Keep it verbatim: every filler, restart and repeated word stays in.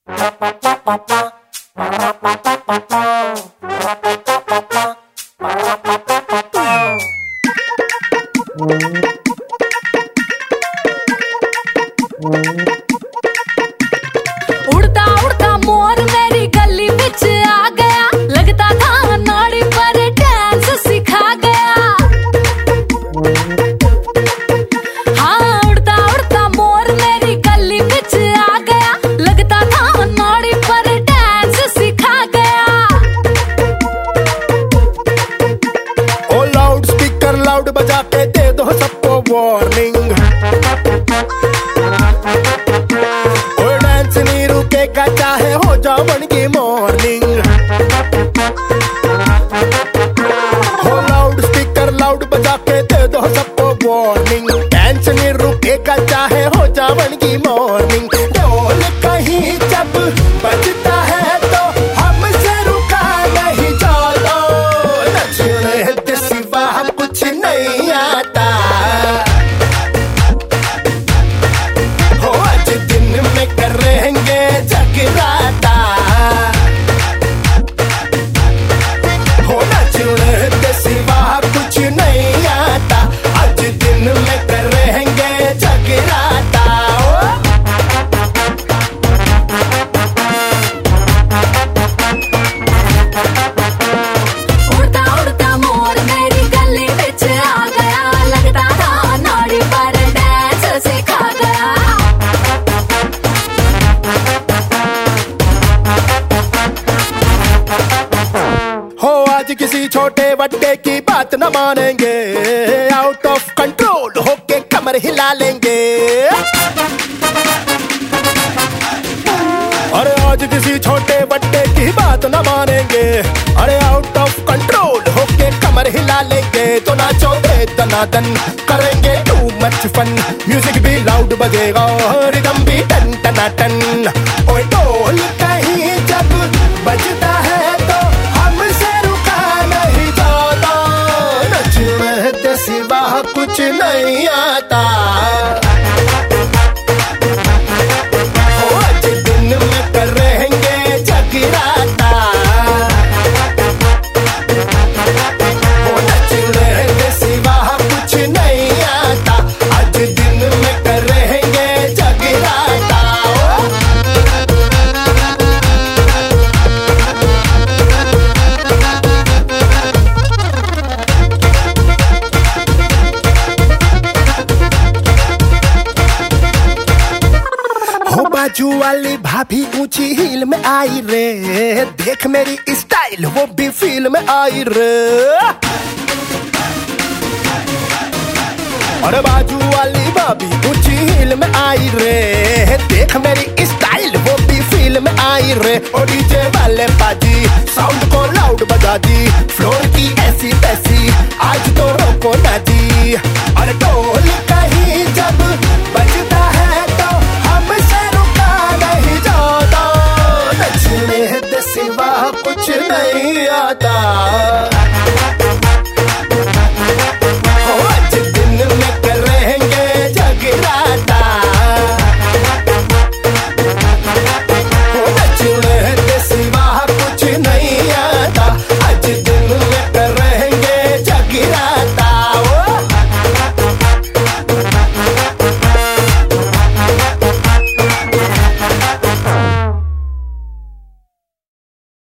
उड़ता उड़ता मोर मेरी गली बिच आ गया, लगता था नाड़ी पर डांस सिखा गया। हाँ, उड़ता उड़ता मोर मेरी गली बिच आ गया, लगता था नाड़ी पर डांस सिखा गया। ओ लाउड स्पीकर लाउड बजा के दे दो सबको वार्निंग, का चाहे हो जाओ बन की मॉर्निंग। हो लाउड स्पीकर लाउड बजा के दे दो सबको वार्निंग, डांस नहीं रुकेगा चाहे हो जाओ बन की मॉर्निंग। ढोल कहीं जब बजता है तो हमसे रुका नहीं जाता, नचने के सिवा कुछ नहीं आता। हो आज दिन में कर रहेंगे जगराता, हो नचने के सिवा कुछ नहीं आता, आज दिन में कर रहेंगे जगराता। उड़ता उड़ता मोर मेरी गली बिच आ गया, लगता था नाड़ी पर डांस सिखा गया। हो आज किसी छोटे बड्डे की बात न मानेंगे, आउट ऑफ कंट्रोल होके कमर हिला लेंगे। अरे आज किसी छोटे बड्डे की बात न मानेंगे, अरे आउट ऑफ कंट्रोल होके कमर हिला लेंगे। तो नाचो दे दनादन करेंगे टू मच फन, म्यूजिक भी लाउड बजेगा रिदम भी टन टना टन। ओए ढोल कहीं जब बजता है तो हमसे रुका नहीं जाता, नचने के सिवा कुछ नहीं आता। आज दिन में कर रहेंगे जगराता, हो नचने के सिवा कुछ नहीं आता, आज दिन में कर रहेंगे जगराता। हो बाजू वाली भाभी ऊंची हील में आई रे, देख मेरी स्टाइल वो भी फील में आई रे। अरे बाजू वाली भाभी ऊंची हील में आई रे, देख मेरी स्टाइल वो भी फील में आई रे। और डीजे वाले बाजी साउंड को लाउड बजा दी, फ्लोर